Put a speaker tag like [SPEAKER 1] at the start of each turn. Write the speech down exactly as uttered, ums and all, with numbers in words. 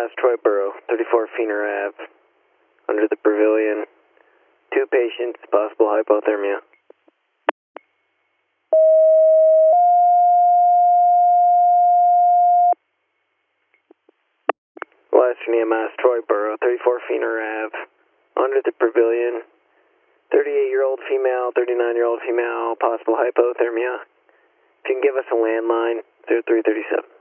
[SPEAKER 1] Mass, Troy Borough, thirty-four Feener Ave, under the pavilion. Two patients, possible hypothermia. Western E M S, Troy Borough, thirty-four Feener Ave, under the pavilion. thirty-eight-year-old female, thirty-nine-year-old female, possible hypothermia. If you can give us a landline, zero three three seven.